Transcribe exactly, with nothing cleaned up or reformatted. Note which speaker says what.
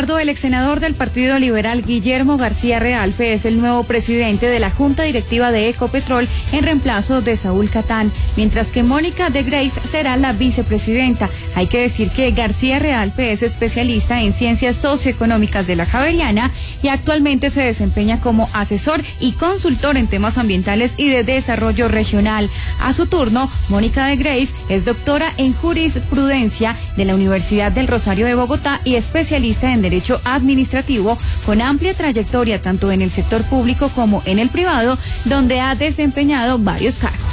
Speaker 1: Eduardo, el ex senador del Partido Liberal Guillermo García Realpe es el nuevo presidente de la Junta Directiva de Ecopetrol en reemplazo de Saúl Catán, mientras que Mónica de Greiff será la vicepresidenta. Hay que decir que García Realpe es especialista en ciencias socioeconómicas de la Javeriana y actualmente se desempeña como asesor y consultor en temas ambientales y de desarrollo regional. A su turno, Mónica de Greiff es doctora en jurisprudencia de la Universidad del Rosario de Bogotá y especialista en Derecho Administrativo, con amplia trayectoria tanto en el sector público como en el privado, donde ha desempeñado varios cargos.